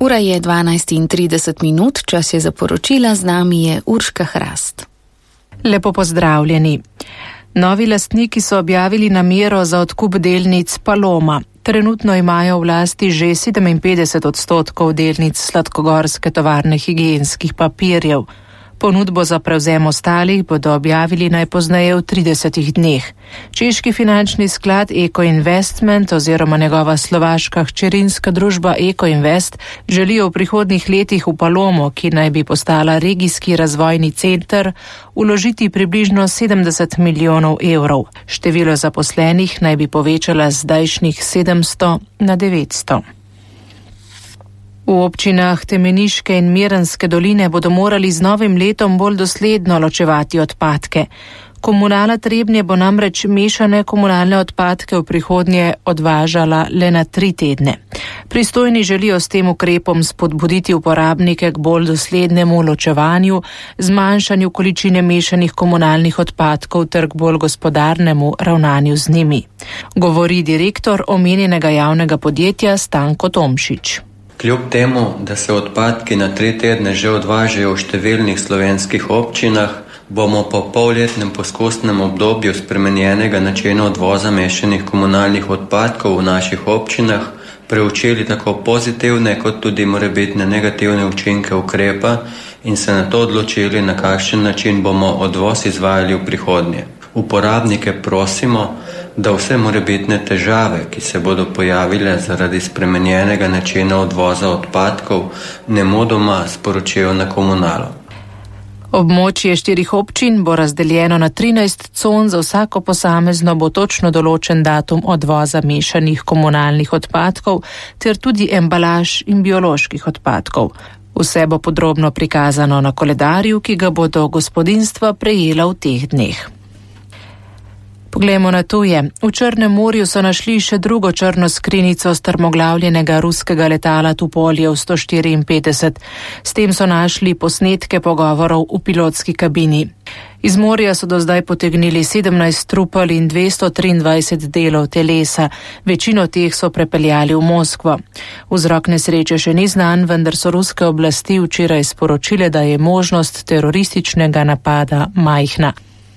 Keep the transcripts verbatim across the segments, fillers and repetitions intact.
Ura je dvanajst in trideset minut, čas je za poročila, z nami je Urška Hrast. Lepo pozdravljeni. Novi lastniki so objavili namero za odkup delnic Paloma. Trenutno imajo v lasti že sedeminpetdeset odstotkov delnic sladkogorske tovarne higienskih papirjev. Ponudbo za prevzem ostalih bodo objavili najpozneje v tridesetih dneh. Češki finančni sklad Eko Investment oziroma njegova slovaška hčerinska družba Eko Invest želijo v prihodnjih letih v Palomo, ki naj bi postala regijski razvojni center, vložiti približno sedemdeset milijonov evrov. Število zaposlenih naj bi povečala z zdajšnjih sedemsto na devetsto. V občinah Temeniške in Mirenske doline bodo morali z novim letom bolj dosledno ločevati odpadke. Komunala Trebnje bo namreč mešane komunalne odpadke v prihodnje odvažala le na tri tedne. Pristojni želijo s tem ukrepom spodbuditi uporabnike k bolj doslednemu ločevanju, zmanjšanju količine mešanih komunalnih odpadkov ter k bolj gospodarnemu ravnanju z njimi. Govori direktor omenjenega javnega podjetja Stanko Tomšič. Kljub temu, da se odpadki na tri tedne že odvažajo v številnih slovenskih občinah, bomo po polletnem poskusnem obdobju spremenjenega načina odvoza mešanih komunalnih odpadkov v naših občinah preučili tako pozitivne kot tudi morebitne negativne učinke ukrepa in se na to odločili, na kakšen način bomo odvoz izvajali v prihodnje. Uporabnike prosimo, da vse morebitne težave, ki se bodo pojavile zaradi spremenjenega načina odvoza odpadkov, nemudoma sporočijo na komunalo. Območje štirih občin bo razdeljeno na trinajst con, za vsako posamezno bo točno določen datum odvoza mešanih komunalnih odpadkov ter tudi embalaž in bioloških odpadkov. Vse bo podrobno prikazano na koledarju, ki ga bodo gospodinjstva prejela v teh dneh. Poglejmo na tuje. V Črnem morju so našli še drugo črno skrinjico strmoglavljenega ruskega letala Tupolev sto štiriinpetdeset. S tem so našli posnetke pogovorov v pilotski kabini. Iz morja so do zdaj potegnili sedemnajst trupel in dvesto triindvajset delov telesa. Večino teh so prepeljali v Moskvo. Vzrok nesreče še ni znan, vendar so ruske oblasti včeraj sporočile, da je možnost terorističnega napada majhna.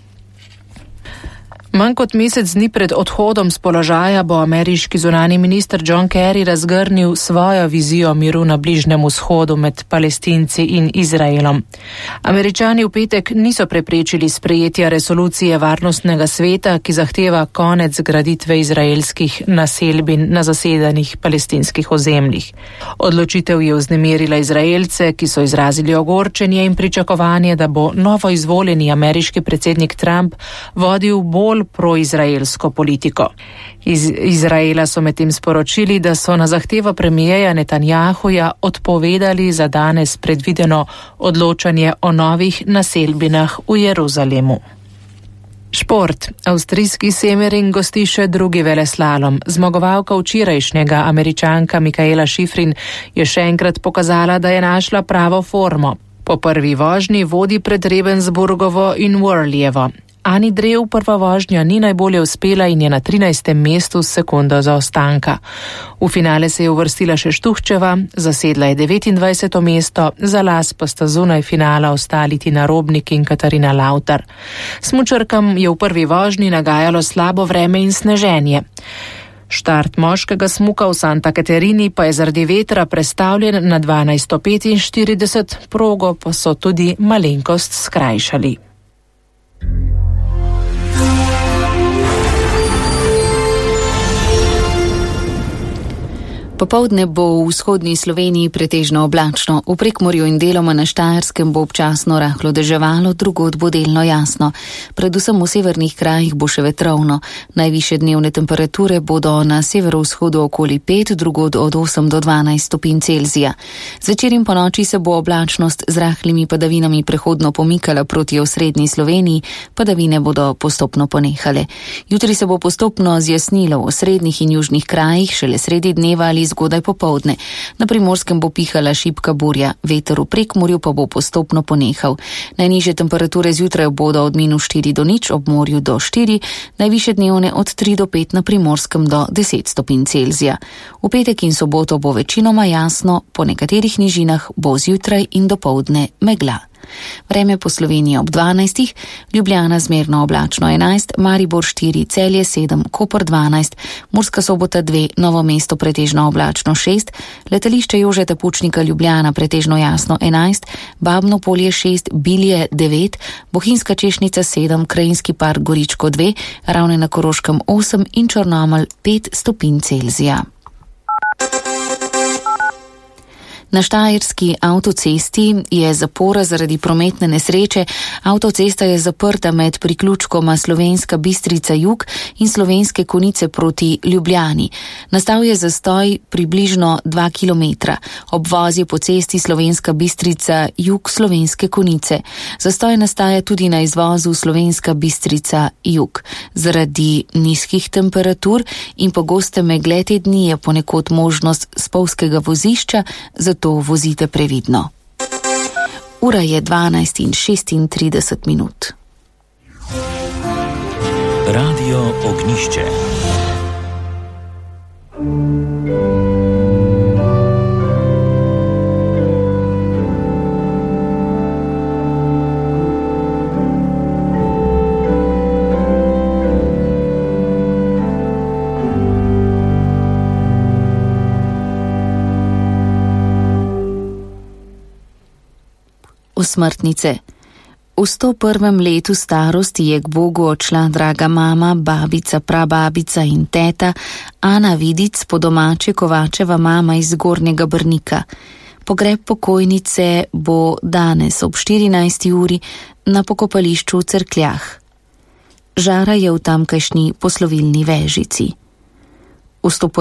Manj kot mesec dni pred odhodom z položaja bo ameriški zunani minister John Kerry razgrnil svojo vizijo miru na Bližnjem vzhodu med Palestinci in Izraelom. Američani v petek niso preprečili sprejetja resolucije Varnostnega sveta, ki zahteva konec graditve izraelskih naselbin na zasedanih palestinskih ozemljih. Odločitev je vznemirila Izraelce, ki so izrazili ogorčenje in pričakovanje, da bo novo izvoljeni ameriški predsednik Trump vodil bolj proizraelsko politiko. Iz Izraela so medtem sporočili, da so na zahtevo premijeja Netanjahuja odpovedali za danes predvideno odločanje o novih naselbinah v Jeruzalemu. Šport. Avstrijski Semmering gosti še drugi veleslalom. Zmagovalka včerajšnjega, Američanka Mikaela Šifrin, je še enkrat pokazala, da je našla pravo formo. Po prvi vožnji vodi pred Ravensburgovo in Worleyjevo. Ani Drev prva vožnja ni najbolje uspela in je na trinajstem mestu s sekundo zaostanka. V finale se je uvrstila še Štuhčeva, zasedla je devetindvajseto mesto, za las pa sta zunaj finala ostali Tina Robnik in Katarina Lautar. Smučarkam je v prvi vožnji nagajalo slabo vreme in sneženje. Štart moškega smuka v Santa Caterini pa je zaradi vetra prestavljen na dvanajsto petinštirideset, progo pa so tudi malenkost skrajšali. Popoldne bo v vzhodni Sloveniji pretežno oblačno, v Prekmurju in deloma na Štajerskem bo občasno rahlo deževalo, drugod bo delno jasno. Predvsem v severnih krajih bo še vetrovno. Najvišje dnevne temperature bodo na severovzhodu okoli pet, drugod od osem do dvanajst stopinj Celzija. Zvečer in ponoči se bo oblačnost z rahlimi padavinami prehodno pomikala proti osrednji Sloveniji, padavine bodo postopno ponehale. Jutri se bo postopno zjasnilo v osrednjih in južnih krajih, šele sredi dneva ali zgodaj popovdne. Na Primorskem bo pihala šibka burja, veter v Prekmurju pa bo postopno ponehal. Najnižje temperature zjutraj bodo od minus štiri do nič, ob morju do štiri, najvišje dnevne od tri do pet, na Primorskem do deset stopinj Celzija. V petek in soboto bo večinoma jasno, po nekaterih nižinah bo zjutraj in dopoldne megla. Vreme po Sloveniji ob dvanajstih, Ljubljana zmerno oblačno enajst, Maribor štiri, Celje sedem, Koper dvanajst, Murska Sobota dve, Novo mesto pretežno oblačno šest, letališče Jožeta Pučnika Ljubljana pretežno jasno enajst, Babno Polje šest, Bilje devet, Bohinjska Češnica sedem, Krajinski park Goričko dve, Ravne na Koroškem osem in Črnomelj pet stopinj Celzija. Na štajerski avtocesti je zapora zaradi prometne nesreče. Avtocesta je zaprta med priključkoma Slovenska Bistrica jug in Slovenske Konjice proti Ljubljani. Nastal je zastoj približno dva kilometra. Obvoz je po cesti Slovenska Bistrica jug Slovenske Konjice. Zastoj nastaja tudi na izvozu Slovenska Bistrica jug. Zaradi nizkih temperatur in pogoste megle te dni je ponekod možnost spolzkega vozišča, zato to vozite previdno. Ura je dvanajst in šestintrideset minut. Radio Ognišče. Smrtnice. V sto prvem letu starosti je k Bogu odšla draga mama, babica, prababica in teta Ana Vidic, po domače Kovačeva mama iz Zgornjega Brnika. Pogreb pokojnice bo danes ob štirinajsti uri na pokopališču v Cerkljah. Žara je v tamkajšnji poslovilni Vežici. V sto